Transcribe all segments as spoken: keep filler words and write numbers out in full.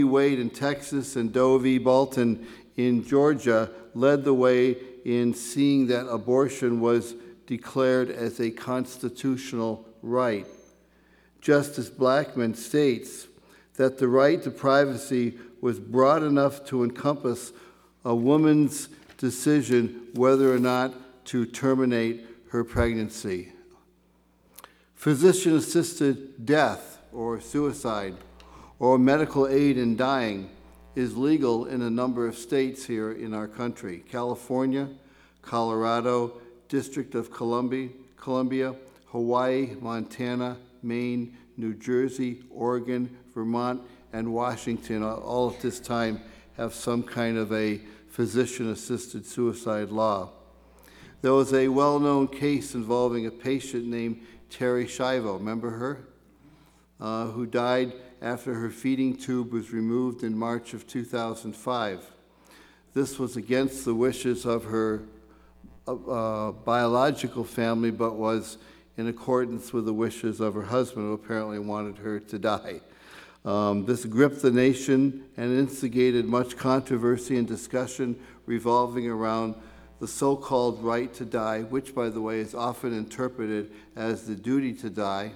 Wade in Texas and Doe v. Bolton in Georgia led the way in seeing that abortion was declared as a constitutional right. Justice Blackmun states that the right to privacy was broad enough to encompass a woman's decision whether or not to terminate her pregnancy. Physician-assisted death or suicide or medical aid in dying is legal in a number of states here in our country: California, Colorado, District of Columbia, Columbia, Hawaii, Montana, Maine, New Jersey, Oregon, Vermont, and Washington, all at this time have some kind of a physician-assisted suicide law. There was a well-known case involving a patient named Terri Schiavo, remember her? Uh, who died after her feeding tube was removed in March of two thousand five. This was against the wishes of her uh, biological family, but was in accordance with the wishes of her husband, who apparently wanted her to die. Um, this gripped the nation and instigated much controversy and discussion revolving around the so-called right to die, which, by the way, is often interpreted as the duty to die,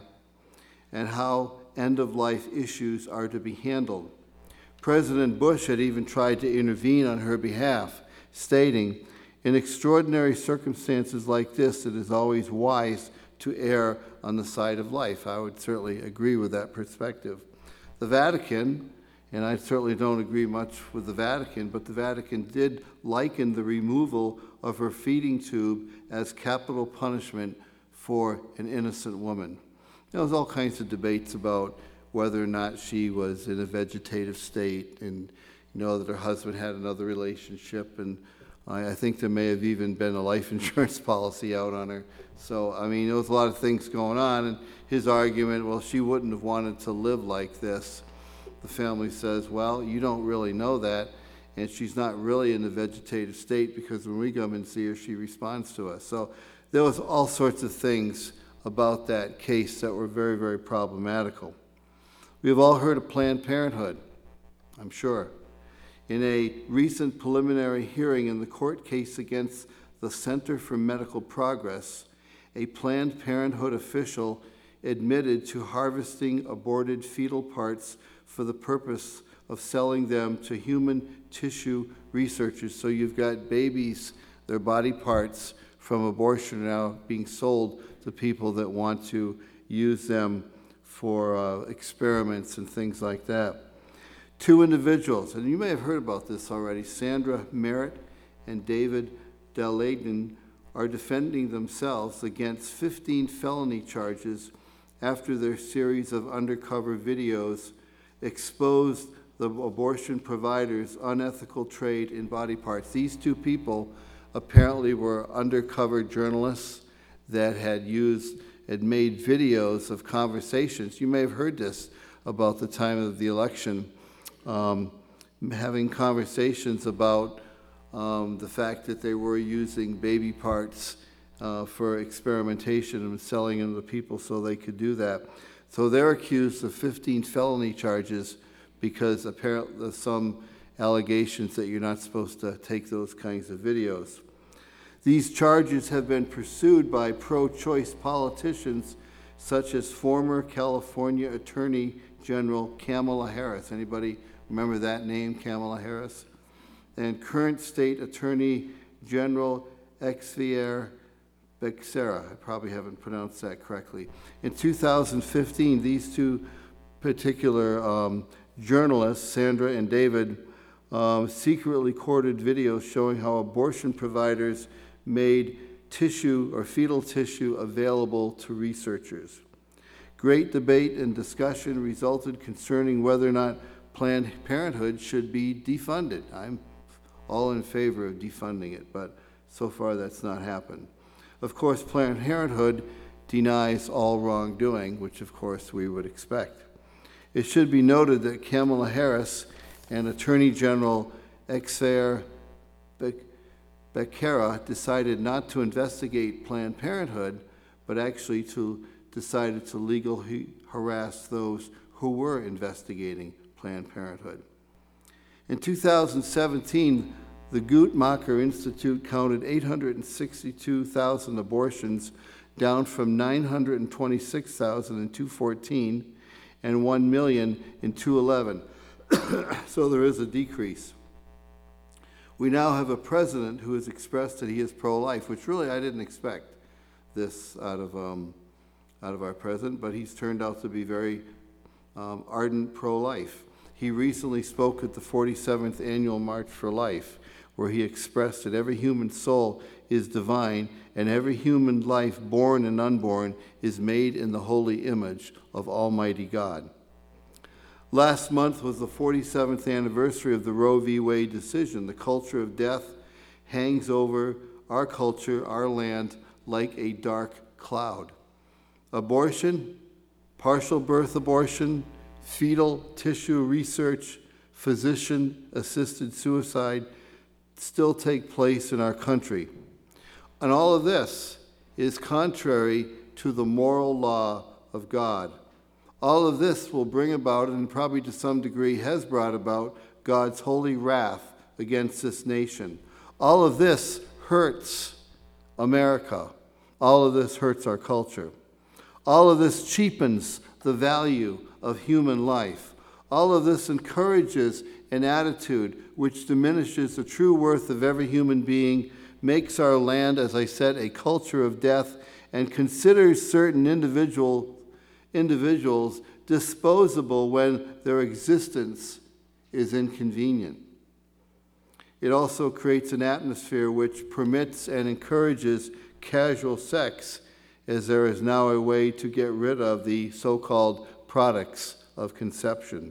and how end-of-life issues are to be handled. President Bush had even tried to intervene on her behalf, stating, "In extraordinary circumstances like this, it is always wise to err on the side of life." I would certainly agree with that perspective. The Vatican, and I certainly don't agree much with the Vatican, but the Vatican did liken the removal of her feeding tube as capital punishment for an innocent woman. There was all kinds of debates about whether or not she was in a vegetative state, and you know that her husband had another relationship, and I, I think there may have even been a life insurance policy out on her. So, I mean, there was a lot of things going on, and his argument, well, she wouldn't have wanted to live like this. The family says, well, you don't really know that, and she's not really in the vegetative state because when we come and see her, she responds to us. So there was all sorts of things about that case that were very, very problematical. We have all heard of Planned Parenthood, I'm sure. In a recent preliminary hearing in the court case against the Center for Medical Progress, a Planned Parenthood official admitted to harvesting aborted fetal parts for the purpose of selling them to human tissue researchers. So you've got babies, their body parts from abortion now being sold to people that want to use them for uh, experiments and things like that. Two individuals, and you may have heard about this already, Sandra Merritt and David Daleiden, are defending themselves against fifteen felony charges after their series of undercover videos exposed the abortion providers' unethical trade in body parts. These two people apparently were undercover journalists that had used, had made videos of conversations. You may have heard this about the time of the election, um, having conversations about um, the fact that they were using baby parts uh, for experimentation and selling them to people so they could do that. So they're accused of fifteen felony charges because apparently there's some allegations that you're not supposed to take those kinds of videos. These charges have been pursued by pro-choice politicians such as former California Attorney General Kamala Harris. Anybody remember that name, Kamala Harris? And current State Attorney General Xavier Becerra. I probably haven't pronounced that correctly. In two thousand fifteen, these two particular um, journalists, Sandra and David, um, secretly recorded videos showing how abortion providers made tissue or fetal tissue available to researchers. Great debate and discussion resulted concerning whether or not Planned Parenthood should be defunded. I'm all in favor of defunding it, but so far that's not happened. Of course, Planned Parenthood denies all wrongdoing, which of course we would expect. It should be noted that Kamala Harris and Attorney General Xavier Becerra decided not to investigate Planned Parenthood, but actually to decided to legally harass those who were investigating Planned Parenthood. In two thousand seventeen, the Guttmacher Institute counted eight hundred sixty-two thousand abortions, down from nine hundred twenty-six thousand in two thousand fourteen and one million in two thousand eleven. So there is a decrease. We now have a president who has expressed that he is pro-life, which really I didn't expect this out of um, out of our president, but he's turned out to be very um, ardent pro-life. He recently spoke at the forty-seventh Annual March for Life, where he expressed that every human soul is divine and every human life, born and unborn, is made in the holy image of Almighty God. Last month was the forty-seventh anniversary of the Roe v. Wade decision. The culture of death hangs over our culture, our land, like a dark cloud. Abortion, partial birth abortion, fetal tissue research, physician-assisted suicide still take place in our country. And all of this is contrary to the moral law of God. All of this will bring about, and probably to some degree has brought about, God's holy wrath against this nation. All of this hurts America. All of this hurts our culture. All of this cheapens the value of human life. All of this encourages an attitude which diminishes the true worth of every human being, makes our land, as I said, a culture of death, and considers certain individual individuals disposable when their existence is inconvenient. It also creates an atmosphere which permits and encourages casual sex, as there is now a way to get rid of the so-called products of conception.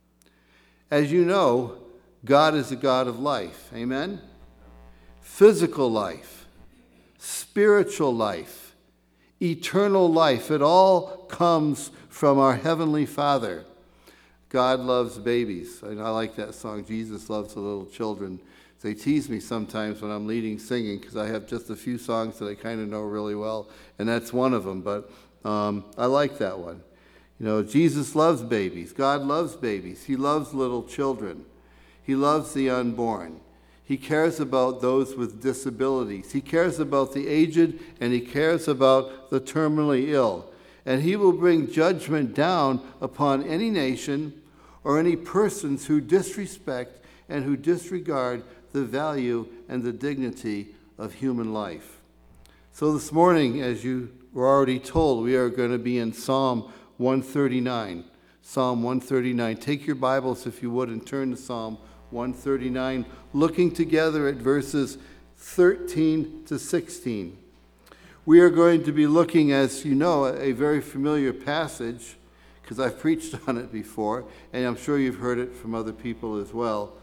As you know, God is a God of life. Amen? Physical life, spiritual life, eternal life. It all comes from our Heavenly Father. God loves babies. And I like that song, Jesus Loves the Little Children. They tease me sometimes when I'm leading singing because I have just a few songs that I kind of know really well, and that's one of them. But um, I like that one. You know, Jesus loves babies. God loves babies. He loves little children. He loves the unborn. He cares about those with disabilities. He cares about the aged, and he cares about the terminally ill. And he will bring judgment down upon any nation or any persons who disrespect and who disregard the value and the dignity of human life. So this morning, as you were already told, we are going to be in Psalm one thirty-nine. Psalm one thirty-nine. Take your Bibles, if you would, and turn to Psalm one thirty-nine, looking together at verses thirteen to sixteen. We are going to be looking, as you know, a very familiar passage, because I've preached on it before, and I'm sure you've heard it from other people as well.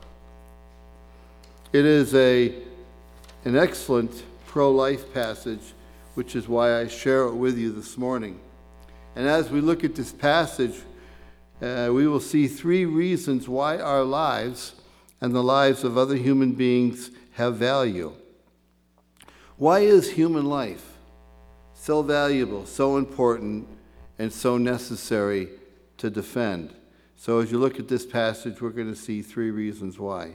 It is a, an excellent pro-life passage, which is why I share it with you this morning. And as we look at this passage, uh, we will see three reasons why our lives and the lives of other human beings have value. Why is human life so valuable, so important, and so necessary to defend? So as you look at this passage, we're going to see three reasons why.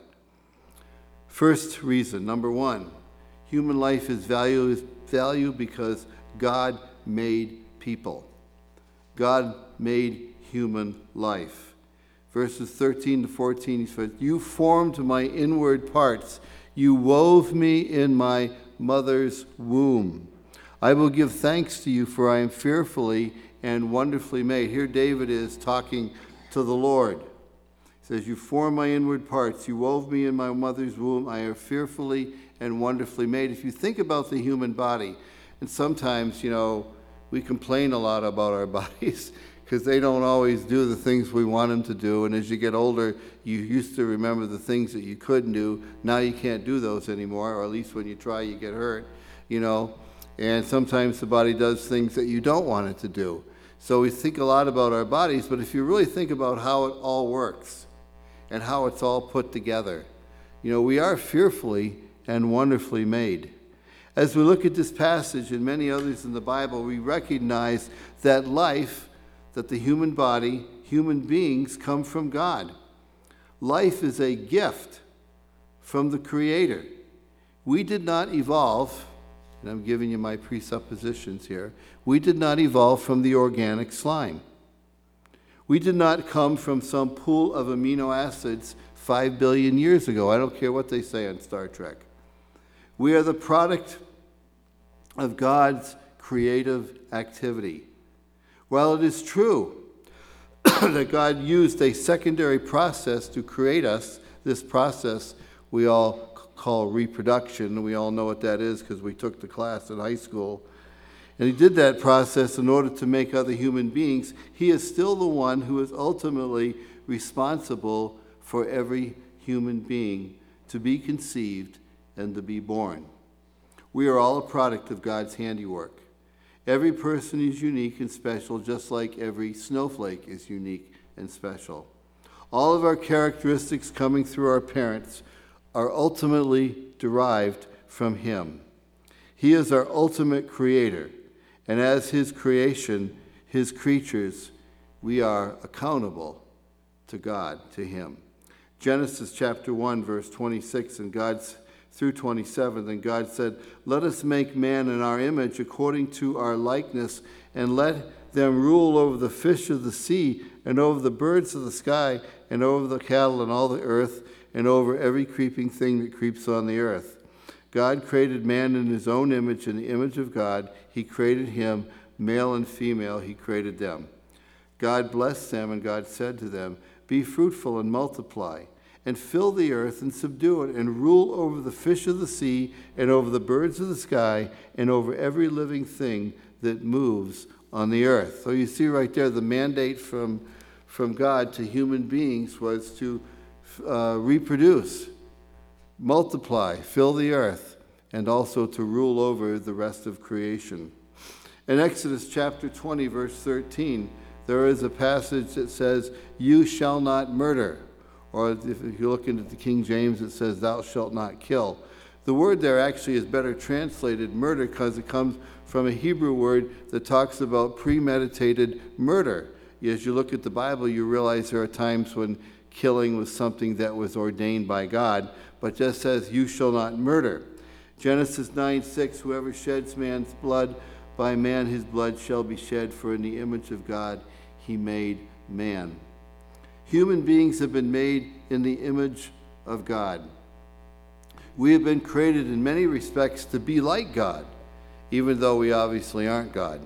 First reason, number one, human life is value, is value because God made people. God made human life. Verses thirteen to fourteen, he says, "You formed my inward parts. You wove me in my mother's womb. I will give thanks to you, for I am fearfully and wonderfully made." Here David is talking to the Lord. He says, "You formed my inward parts. You wove me in my mother's womb. I am fearfully and wonderfully made." If you think about the human body, and sometimes, you know, we complain a lot about our bodies because they don't always do the things we want them to do. And as you get older, you used to remember the things that you couldn't do. Now you can't do those anymore, or at least when you try, you get hurt, you know. And sometimes the body does things that you don't want it to do. So we think a lot about our bodies, but if you really think about how it all works and how it's all put together, you know, we are fearfully and wonderfully made. As we look at this passage and many others in the Bible, we recognize that life, that the human body, human beings come from God. Life is a gift from the Creator. We did not evolve, and I'm giving you my presuppositions here, we did not evolve from the organic slime. We did not come from some pool of amino acids five billion years ago. I don't care what they say on Star Trek. We are the product of God's creative activity. While it is true that God used a secondary process to create us, this process we all call reproduction. We all know what that is because we took the class in high school. And he did that process in order to make other human beings. He is still the one who is ultimately responsible for every human being to be conceived and to be born. We are all a product of God's handiwork. Every person is unique and special, just like every snowflake is unique and special. All of our characteristics coming through our parents are ultimately derived from Him. He is our ultimate creator, and as His creation, His creatures, we are accountable to God, to Him. Genesis chapter one, verse twenty-six, and God's through twenty-seven, and God said, "Let us make man in our image according to our likeness, and let them rule over the fish of the sea, and over the birds of the sky, and over the cattle and all the earth, and over every creeping thing that creeps on the earth." God created man in His own image, in the image of God. He created him, male and female, He created them. God blessed them, and God said to them, "Be fruitful and multiply, and fill the earth and subdue it, and rule over the fish of the sea, and over the birds of the sky, and over every living thing that moves on the earth." So you see right there, the mandate from, from God to human beings was to uh, reproduce, multiply, fill the earth, and also to rule over the rest of creation. In Exodus chapter twenty, verse thirteen, there is a passage that says, "You shall not murder." Or if you look into the King James, it says, "Thou shalt not kill." The word there actually is better translated murder because it comes from a Hebrew word that talks about premeditated murder. As you look at the Bible, you realize there are times when killing was something that was ordained by God, but just says, "You shall not murder." Genesis nine six, "Whoever sheds man's blood, by man his blood shall be shed, for in the image of God He made man." Human beings have been made in the image of God. We have been created in many respects to be like God, even though we obviously aren't God.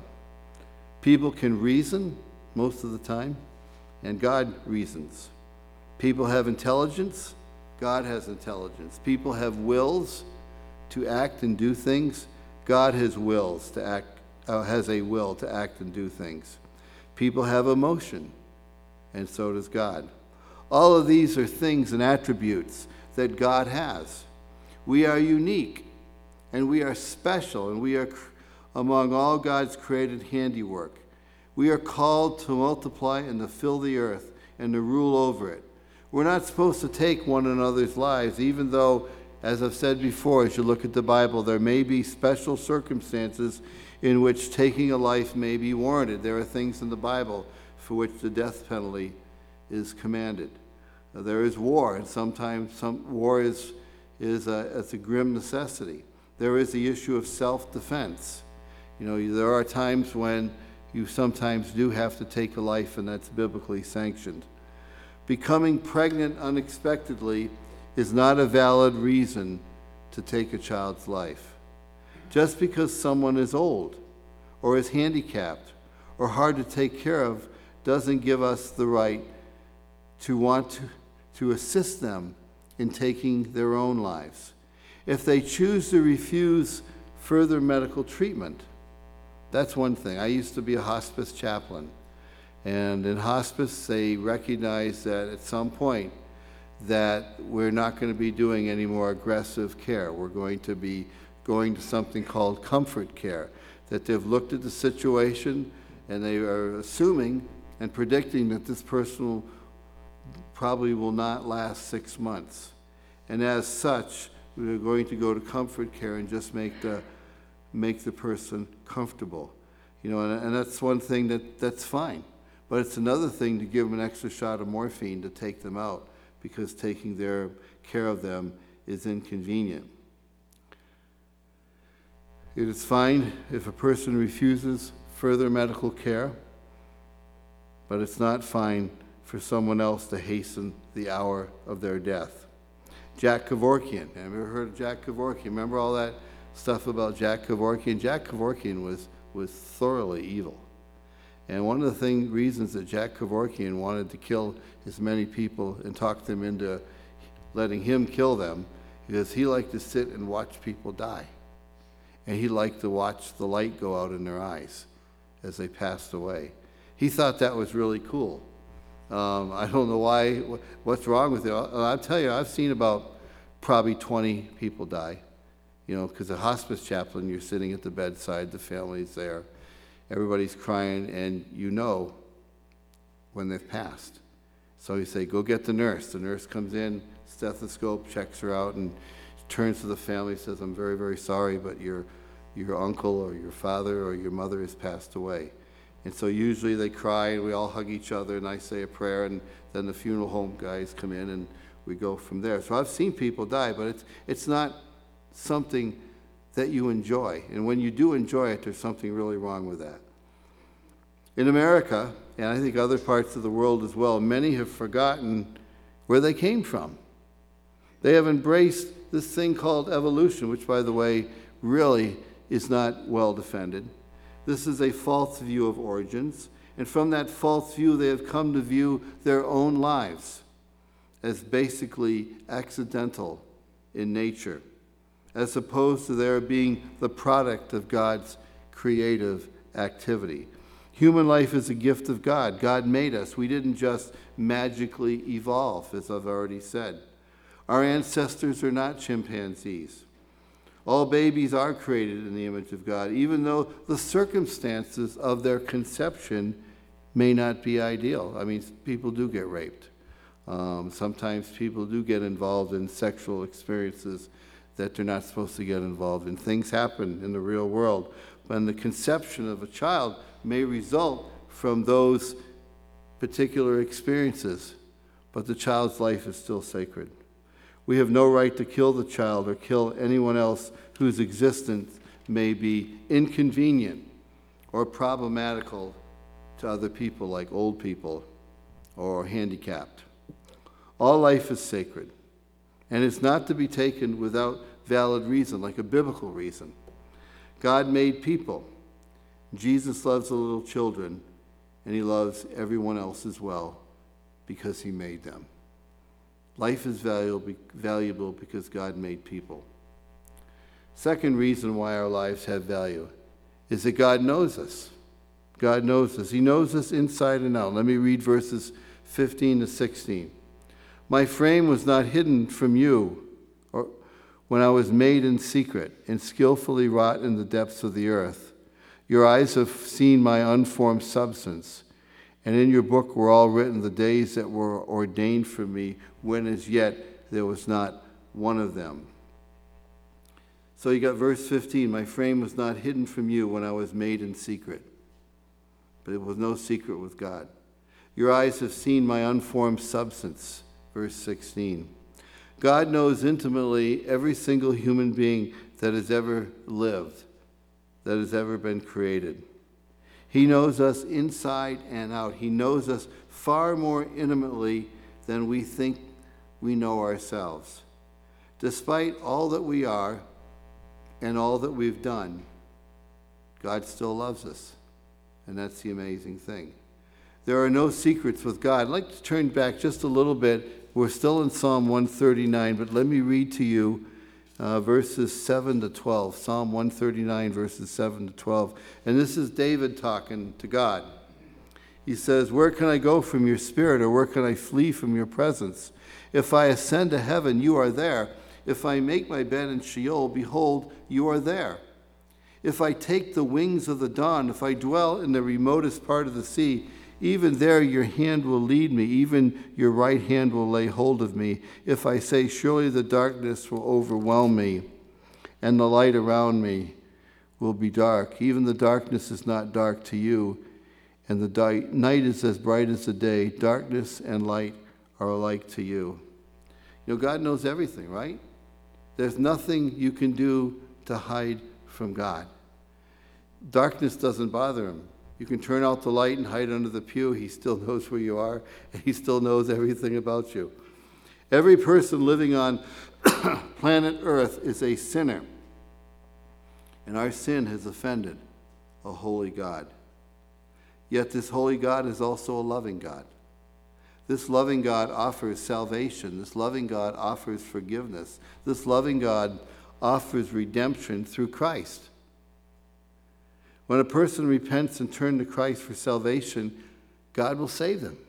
People can reason most of the time, and God reasons. People have intelligence, God has intelligence. People have wills to act and do things, God has wills to act, uh, has a will to act and do things. People have emotion, and so does God. All of these are things and attributes that God has. We are unique, and we are special, and we are among all God's created handiwork. We are called to multiply and to fill the earth and to rule over it. We're not supposed to take one another's lives, even though, as I've said before, as you look at the Bible, there may be special circumstances in which taking a life may be warranted. There are things in the Bible for which the death penalty is commanded. Now, there is war, and sometimes some war is, is a, it's a grim necessity. There is the issue of self-defense. You know, there are times when you sometimes do have to take a life, and that's biblically sanctioned. Becoming pregnant unexpectedly is not a valid reason to take a child's life. Just because someone is old or is handicapped or hard to take care of doesn't give us the right to want to, to assist them in taking their own lives. If they choose to refuse further medical treatment, that's one thing. I used to be a hospice chaplain. And in hospice, they recognize that at some point that we're not going to be doing any more aggressive care. We're going to be going to something called comfort care, that they've looked at the situation and they are assuming and predicting that this person probably will not last six months. And as such, we're going to go to comfort care and just make the, make the person comfortable. You know, and, and that's one thing that, that's fine. But it's another thing to give them an extra shot of morphine to take them out because taking their care of them is inconvenient. It is fine if a person refuses further medical care, but it's not fine for someone else to hasten the hour of their death. Jack Kevorkian. Have you ever heard of Jack Kevorkian? Remember all that stuff about Jack Kevorkian? Jack Kevorkian was, was thoroughly evil. And one of the thing, reasons that Jack Kevorkian wanted to kill as many people and talk them into letting him kill them, because he liked to sit and watch people die. And he liked to watch the light go out in their eyes as they passed away. He thought that was really cool. Um, I don't know why, what's wrong with it. I'll, I'll tell you, I've seen about probably twenty people die. You know, because a hospice chaplain, you're sitting at the bedside, the family's there, everybody's crying, and you know when they've passed. So you say, go get the nurse. The nurse comes in, stethoscope, checks her out, and turns to the family and says, I'm very, very sorry, but your, your uncle or your father or your mother has passed away. And so usually they cry, and we all hug each other, and I say a prayer, and then the funeral home guys come in, and we go from there. So I've seen people die, but it's, it's not something that you enjoy. And when you do enjoy it, there's something really wrong with that. In America, and I think other parts of the world as well, many have forgotten where they came from. They have embraced this thing called evolution, which, by the way, really is not well defended. This is a false view of origins, and from that false view, they have come to view their own lives as basically accidental in nature, as opposed to their being the product of God's creative activity. Human life is a gift of God. God made us. We didn't just magically evolve, as I've already said. Our ancestors are not chimpanzees. All babies are created in the image of God, even though the circumstances of their conception may not be ideal. I mean, people do get raped. Um, sometimes people do get involved in sexual experiences that they're not supposed to get involved in. Things happen in the real world. When the conception of a child may result from those particular experiences, but the child's life is still sacred. We have no right to kill the child or kill anyone else whose existence may be inconvenient or problematical to other people, like old people or handicapped. All life is sacred, and it's not to be taken without valid reason, like a biblical reason. God made people. Jesus loves the little children, and he loves everyone else as well because he made them. Life is valuable, valuable because God made people. Second reason why our lives have value is that God knows us. God knows us. He knows us inside and out. Let me read verses fifteen to sixteen. My frame was not hidden from you or when I was made in secret and skillfully wrought in the depths of the earth. Your eyes have seen my unformed substance, and in your book were all written the days that were ordained for me, when as yet there was not one of them. So you got verse fifteen, my frame was not hidden from you when I was made in secret. But it was no secret with God. Your eyes have seen my unformed substance. Verse sixteen. God knows intimately every single human being that has ever lived, that has ever been created. He knows us inside and out. He knows us far more intimately than we think we know ourselves. Despite all that we are and all that we've done, God still loves us. And that's the amazing thing. There are no secrets with God. I'd like to turn back just a little bit. We're still in Psalm one thirty-nine, but let me read to you uh, verses seven to twelve. Psalm one thirty-nine, verses seven to twelve. And this is David talking to God. He says, where can I go from your spirit, or where can I flee from your presence? If I ascend to heaven, you are there. If I make my bed in Sheol, behold, you are there. If I take the wings of the dawn, if I dwell in the remotest part of the sea, even there your hand will lead me, even your right hand will lay hold of me. If I say, surely the darkness will overwhelm me, and the light around me will be dark. Even the darkness is not dark to you, and the di- night is as bright as the day. Darkness and light are alike to you. You know, God knows everything, right? There's nothing you can do to hide from God. Darkness doesn't bother him. You can turn out the light and hide under the pew. He still knows where you are, and he still knows everything about you. Every person living on planet Earth is a sinner, and our sin has offended a holy God. Yet this holy God is also a loving God. This loving God offers salvation. This loving God offers forgiveness. This loving God offers redemption through Christ. When a person repents and turns to Christ for salvation, God will save them.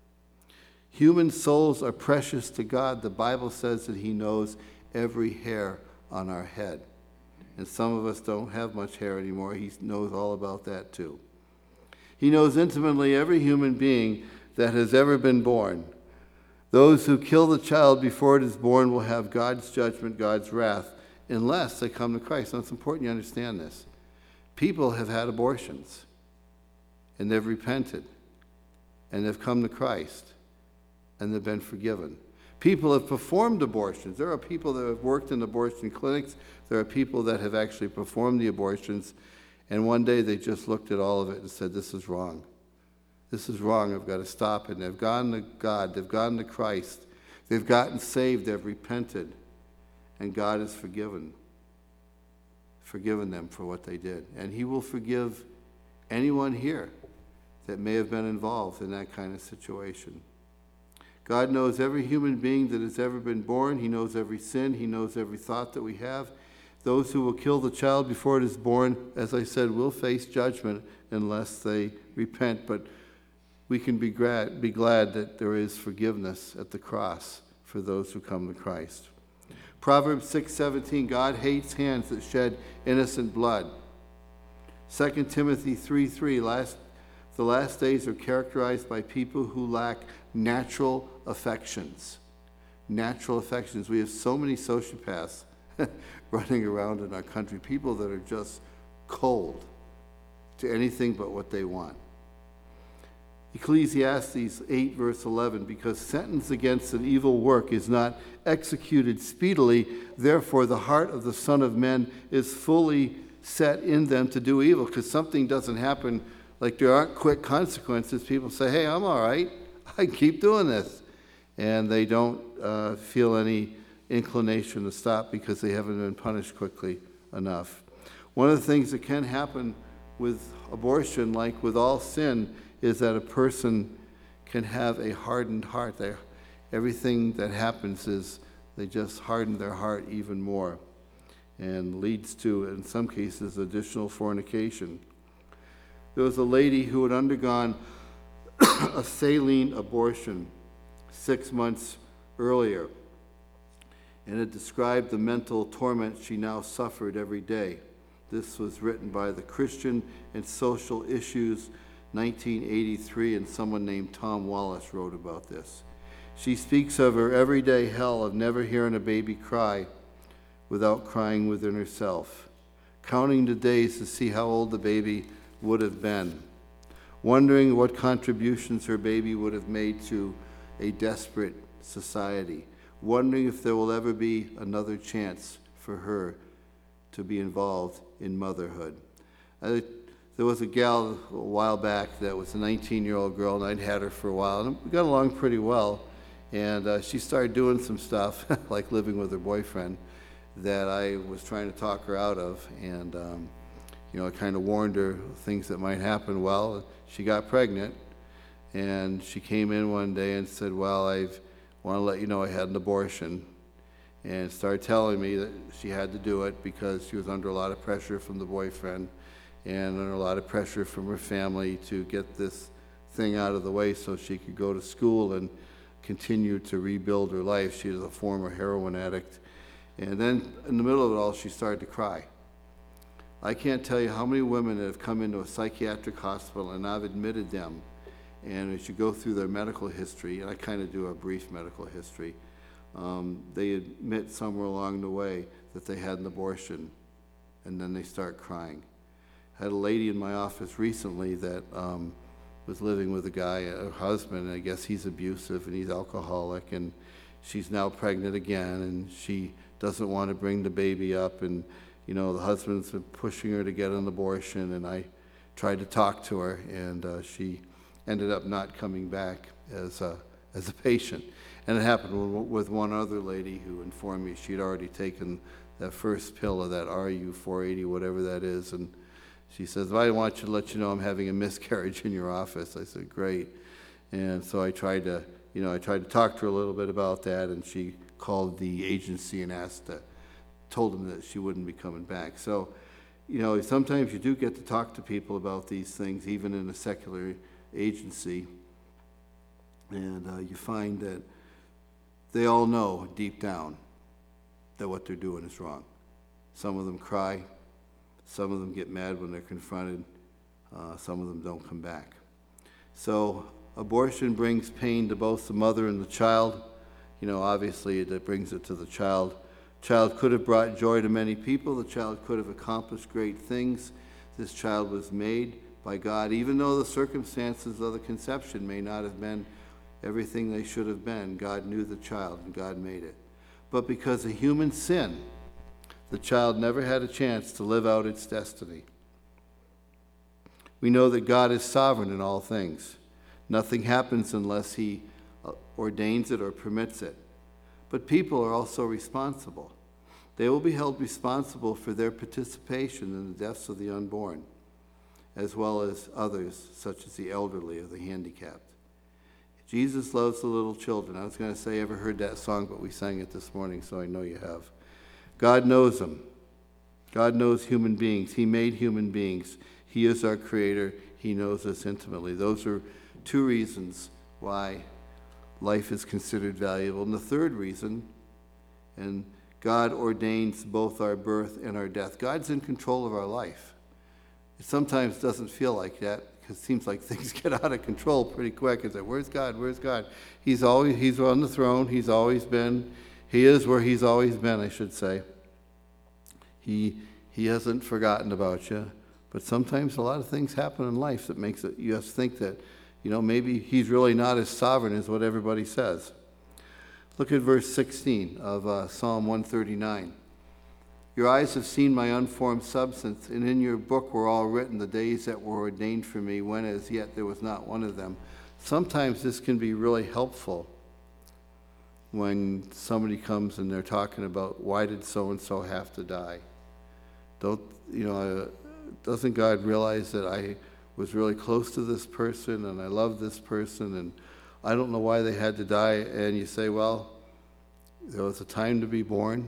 Human souls are precious to God. The Bible says that he knows every hair on our head. And some of us don't have much hair anymore. He knows all about that too. He knows intimately every human being that has ever been born. Those who kill the child before it is born will have God's judgment, God's wrath, unless they come to Christ. Now, it's important you understand this. People have had abortions, and they've repented, and they've come to Christ, and they've been forgiven. People have performed abortions. There are people that have worked in abortion clinics. There are people that have actually performed the abortions, and one day they just looked at all of it and said, this is wrong. This is wrong. I've got to stop it. And they've gone to God. They've gone to Christ. They've gotten saved. They've repented, and God has forgiven. forgiven them for what they did. And he will forgive anyone here that may have been involved in that kind of situation. God knows every human being that has ever been born. He knows every sin. He knows every thought that we have. Those who will kill the child before it is born, as I said, will face judgment unless they repent. But we can be glad, be glad that there is forgiveness at the cross for those who come to Christ. Proverbs six seventeen, God hates hands that shed innocent blood. Second Timothy three three, last, the last days are characterized by people who lack natural affections. Natural affections. We have so many sociopaths running around in our country, people that are just cold to anything but what they want. Ecclesiastes eight, verse eleven, because sentence against an evil work is not executed speedily, therefore the heart of the Son of Men is fully set in them to do evil. Because something doesn't happen, like there aren't quick consequences. People say, hey, I'm all right. I keep doing this. And they don't uh, feel any inclination to stop because they haven't been punished quickly enough. One of the things that can happen with abortion, like with all sin, is that a person can have a hardened heart. They, everything that happens is they just harden their heart even more and leads to, in some cases, additional fornication. There was a lady who had undergone a saline abortion six months earlier, and it described the mental torment she now suffered every day. This was written by the Christian and Social Issues nineteen eighty-three, and someone named Tom Wallace wrote about this. She speaks of her everyday hell of never hearing a baby cry without crying within herself, counting the days to see how old the baby would have been, wondering what contributions her baby would have made to a desperate society, wondering if there will ever be another chance for her to be involved in motherhood. I, There was a gal a while back that was a nineteen-year-old girl, and I'd had her for a while, and we got along pretty well. And uh, she started doing some stuff, like living with her boyfriend, that I was trying to talk her out of. And, um, you know, I kind of warned her things that might happen. Well, she got pregnant, and she came in one day and said, well, I want to let you know I had an abortion. And started telling me that she had to do it because she was under a lot of pressure from the boyfriend, and under a lot of pressure from her family to get this thing out of the way so she could go to school and continue to rebuild her life. She was a former heroin addict. And then in the middle of it all, she started to cry. I can't tell you how many women that have come into a psychiatric hospital, and I've admitted them, and as you go through their medical history, and I kind of do a brief medical history, um, they admit somewhere along the way that they had an abortion, and then they start crying. I had a lady in my office recently that um, was living with a guy, a husband, and I guess he's abusive and he's alcoholic, and she's now pregnant again, and she doesn't want to bring the baby up, and you know, the husband's been pushing her to get an abortion, and I tried to talk to her, and uh, she ended up not coming back as a, as a patient. And it happened with one other lady who informed me she'd already taken that first pill of that R U four eighty, whatever that is, and she says, well, I want you to let you know I'm having a miscarriage in your office. I said, great. And so I tried to, you know, I tried to talk to her a little bit about that, and she called the agency and asked to, told them that she wouldn't be coming back. So, you know, sometimes you do get to talk to people about these things, even in a secular agency, and uh, you find that they all know deep down that what they're doing is wrong. Some of them cry, some of them get mad when they're confronted, uh, some of them don't come back. So abortion brings pain to both the mother and the child. You know, obviously it brings it to the child. Child could have brought joy to many people. The child could have accomplished great things. This child was made by God, even though the circumstances of the conception may not have been everything they should have been. God knew the child, and God made it. But because of human sin, the child never had a chance to live out its destiny. We know that God is sovereign in all things. Nothing happens unless he ordains it or permits it. But people are also responsible. They will be held responsible for their participation in the deaths of the unborn, as well as others, such as the elderly or the handicapped. Jesus loves the little children. I was going to say, ever heard that song, but we sang it this morning, so I know you have. God knows them. God knows human beings. He made human beings. He is our creator. He knows us intimately. Those are two reasons why life is considered valuable. And the third reason, and God ordains both our birth and our death. God's in control of our life. It sometimes doesn't feel like that, because it seems like things get out of control pretty quick. It's like, where's God? Where's God? He's always, he's on the throne. He's always been. He is where he's always been, I should say. He, he hasn't forgotten about you. But sometimes a lot of things happen in life that makes it, you have to think that, you know, maybe he's really not as sovereign as what everybody says. Look at verse sixteen of uh, Psalm one thirty-nine. Your eyes have seen my unformed substance, and in your book were all written the days that were ordained for me, when as yet there was not one of them. Sometimes this can be really helpful when somebody comes and they're talking about, why did so-and-so have to die? Don't, you know, uh, doesn't God realize that I was really close to this person and I love this person and I don't know why they had to die? And you say, well, there was a time to be born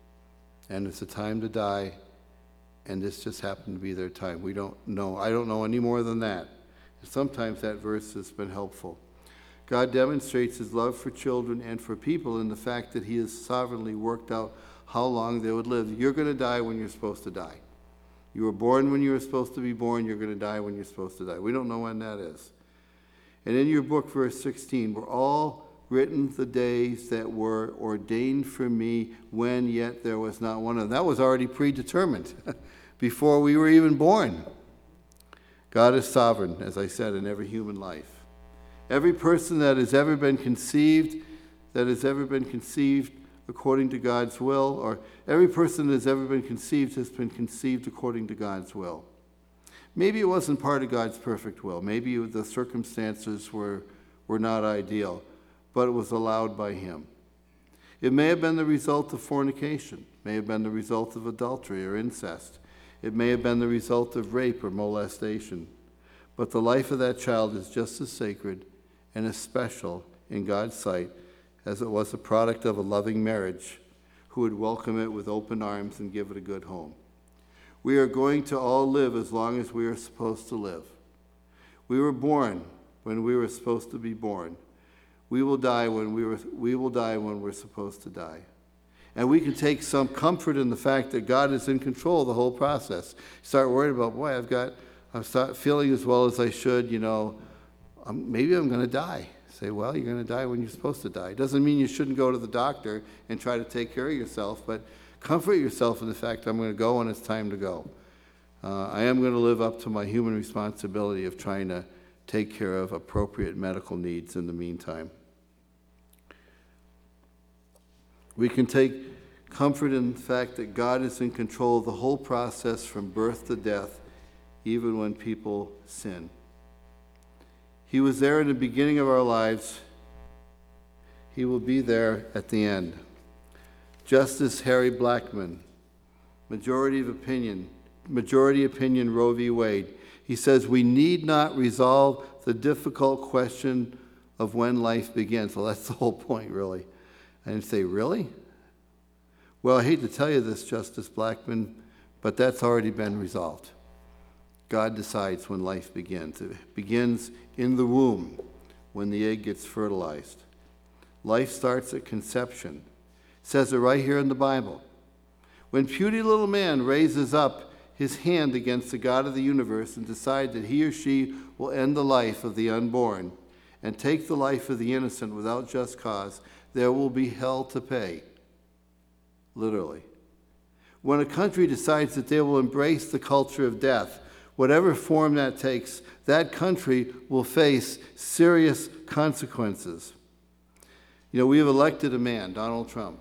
and it's a time to die, and this just happened to be their time. We don't know. I don't know any more than that. Sometimes that verse has been helpful. God demonstrates his love for children and for people in the fact that he has sovereignly worked out how long they would live. You're going to die when you're supposed to die. You were born when you were supposed to be born. You're going to die when you're supposed to die. We don't know when that is. And in your book, verse sixteen, we're all written the days that were ordained for me, when yet there was not one of them. That was already predetermined before we were even born. God is sovereign, as I said, in every human life. Every person that has ever been conceived, that has ever been conceived according to God's will, or every person that has ever been conceived has been conceived according to God's will. Maybe it wasn't part of God's perfect will. Maybe the circumstances were, were not ideal, but it was allowed by him. It may have been the result of fornication, may have been the result of adultery or incest. It may have been the result of rape or molestation. But the life of that child is just as sacred and as special in God's sight as it was a product of a loving marriage who would welcome it with open arms and give it a good home. We are going to all live as long as we are supposed to live. We were born when we were supposed to be born. We will die when we were, we will die when we're supposed to die. And we can take some comfort in the fact that God is in control of the whole process. Start worrying about, boy, I've got, I'm start feeling as well as I should, you know, um, maybe I'm going to die. Say, well, you're going to die when you're supposed to die. It doesn't mean you shouldn't go to the doctor and try to take care of yourself, but comfort yourself in the fact I'm going to go when it's time to go. Uh, I am going to live up to my human responsibility of trying to take care of appropriate medical needs in the meantime. We can take comfort in the fact that God is in control of the whole process from birth to death, even when people sin. He was there in the beginning of our lives. He will be there at the end. Justice Harry Blackmun, majority of opinion, majority opinion Roe v. Wade. He says we need not resolve the difficult question of when life begins. Well, that's the whole point, really. And you say, really? Well, I hate to tell you this, Justice Blackmun, but that's already been resolved. God decides when life begins. It begins in the womb, when the egg gets fertilized. Life starts at conception. It says it right here in the Bible. When puny little man raises up his hand against the God of the universe and decides that he or she will end the life of the unborn and take the life of the innocent without just cause, there will be hell to pay. Literally. When a country decides that they will embrace the culture of death, whatever form that takes, that country will face serious consequences. You know, we have elected a man, Donald Trump.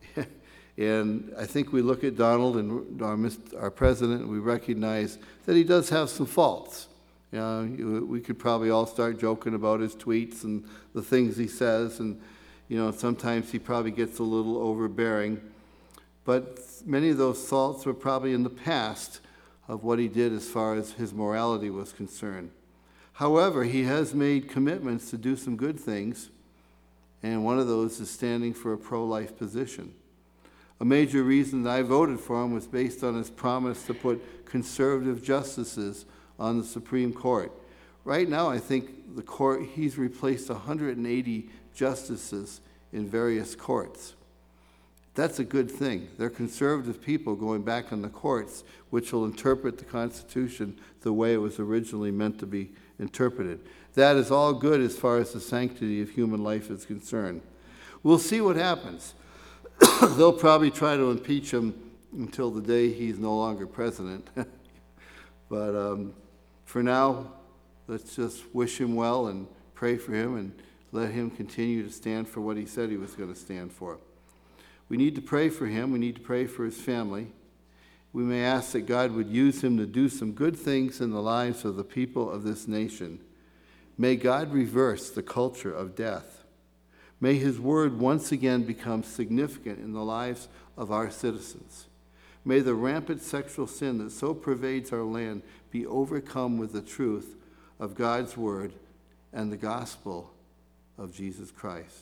And I think we look at Donald and our, our president, and we recognize that he does have some faults. You know, we could probably all start joking about his tweets and the things he says, and you know, sometimes he probably gets a little overbearing. But many of those faults were probably in the past of what he did as far as his morality was concerned. However, he has made commitments to do some good things, and one of those is standing for a pro-life position. A major reason that I voted for him was based on his promise to put conservative justices on the Supreme Court. Right now, I think the court, he's replaced one hundred eighty justices in various courts. That's a good thing. They're conservative people going back on the courts, which will interpret the Constitution the way it was originally meant to be interpreted. That is all good as far as the sanctity of human life is concerned. We'll see what happens. They'll probably try to impeach him until the day he's no longer president. But um, for now, let's just wish him well and pray for him and let him continue to stand for what he said he was going to stand for. We need to pray for him. We need to pray for his family. We may ask that God would use him to do some good things in the lives of the people of this nation. May God reverse the culture of death. May his word once again become significant in the lives of our citizens. May the rampant sexual sin that so pervades our land be overcome with the truth of God's word and the gospel of Jesus Christ.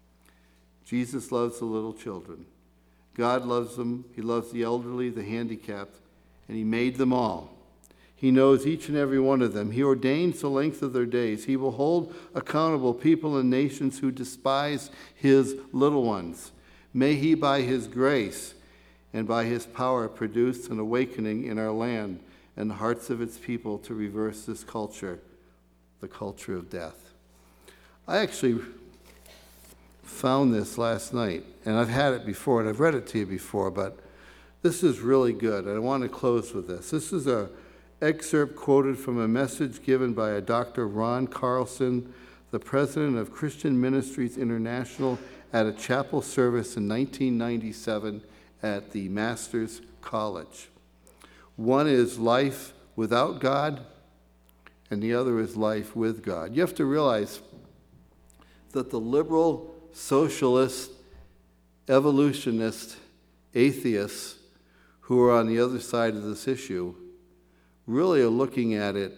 Jesus loves the little children. God loves them. He loves the elderly, the handicapped, and he made them all. He knows each and every one of them. He ordains the length of their days. He will hold accountable people and nations who despise his little ones. May he, by his grace and by his power, produce an awakening in our land and the hearts of its people to reverse this culture, the culture of death. I actually found this last night, and I've had it before, and I've read it to you before, but this is really good, and I want to close with this. This is a excerpt quoted from a message given by a Doctor Ron Carlson, the president of Christian Ministries International, at a chapel service in nineteen ninety-seven at the Masters College. One is life without God, and the other is life with God. You have to realize that the liberal, socialist, evolutionist, atheists who are on the other side of this issue really are looking at it,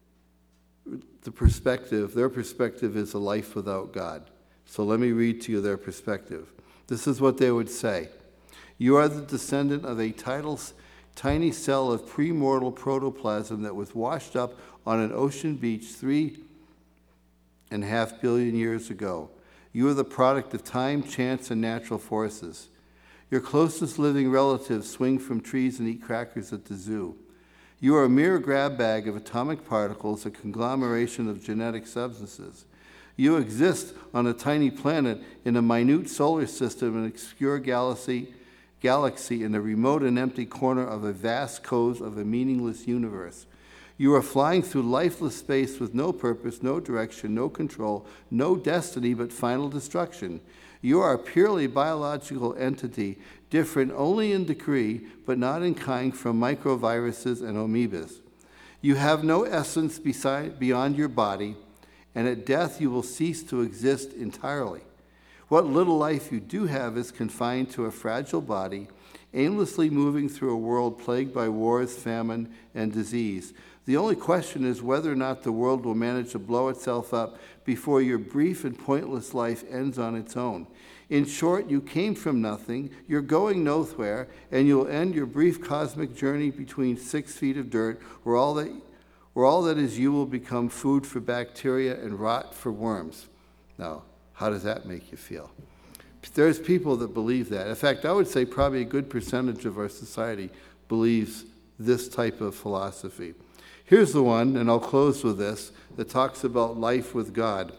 the perspective, their perspective is a life without God. So let me read to you their perspective. This is what they would say. You are the descendant of a tiny cell of premortal protoplasm that was washed up on an ocean beach three and a half billion years ago. You are the product of time, chance, and natural forces. Your closest living relatives swing from trees and eat crackers at the zoo. You are a mere grab bag of atomic particles, a conglomeration of genetic substances. You exist on a tiny planet in a minute solar system, an obscure galaxy, galaxy in a remote and empty corner of a vast cove of a meaningless universe. You are flying through lifeless space with no purpose, no direction, no control, no destiny but final destruction. You are a purely biological entity, different only in degree, but not in kind from microviruses and amoebas. You have no essence beside, beyond your body, and at death you will cease to exist entirely. What little life you do have is confined to a fragile body, aimlessly moving through a world plagued by wars, famine, and disease. The only question is whether or not the world will manage to blow itself up before your brief and pointless life ends on its own. In short, you came from nothing, you're going nowhere, and you'll end your brief cosmic journey between six feet of dirt, where all that, where all that is you will become food for bacteria and rot for worms. Now, how does that make you feel? There's people that believe that. In fact, I would say probably a good percentage of our society believes this type of philosophy. Here's the one, and I'll close with this, that talks about life with God.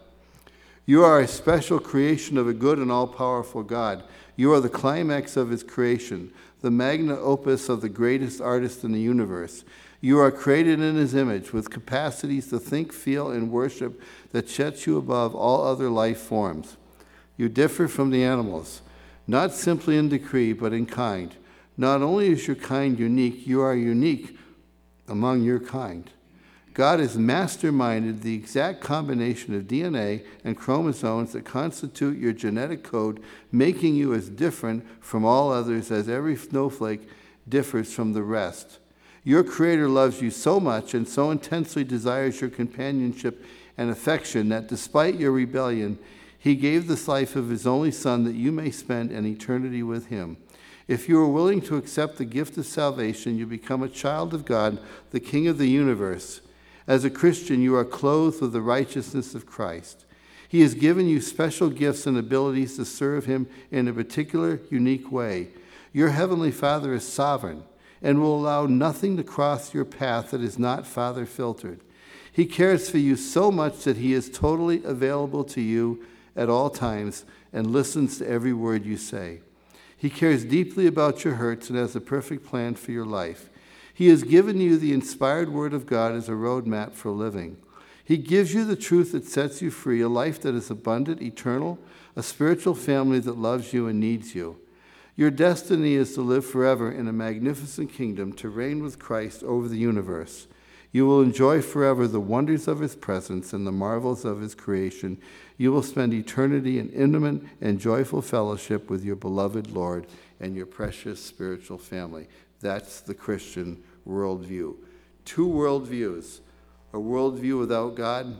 You are a special creation of a good and all-powerful God. You are the climax of his creation, the magna opus of the greatest artist in the universe. You are created in his image with capacities to think, feel, and worship that sets you above all other life forms. You differ from the animals, not simply in degree, but in kind. Not only is your kind unique, you are unique among your kind. God has masterminded the exact combination of D N A and chromosomes that constitute your genetic code, making you as different from all others as every snowflake differs from the rest. Your Creator loves you so much and so intensely desires your companionship and affection that despite your rebellion, he gave this life of his only Son that you may spend an eternity with him. If you are willing to accept the gift of salvation, you become a child of God, the King of the universe. As a Christian, you are clothed with the righteousness of Christ. He has given you special gifts and abilities to serve him in a particular, unique way. Your Heavenly Father is sovereign and will allow nothing to cross your path that is not Father filtered. He cares for you so much that he is totally available to you at all times and listens to every word you say. He cares deeply about your hurts and has a perfect plan for your life. He has given you the inspired word of God as a roadmap for living. He gives you the truth that sets you free, a life that is abundant, eternal, a spiritual family that loves you and needs you. Your destiny is to live forever in a magnificent kingdom, to reign with Christ over the universe. You will enjoy forever the wonders of his presence and the marvels of his creation. You will spend eternity in intimate and joyful fellowship with your beloved Lord and your precious spiritual family. That's the Christian worldview. Two worldviews, a worldview without God,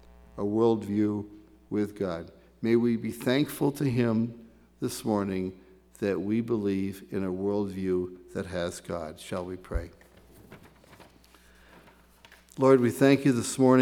a worldview with God. May we be thankful to him this morning that we believe in a worldview that has God. Shall we pray? Lord, we thank you this morning.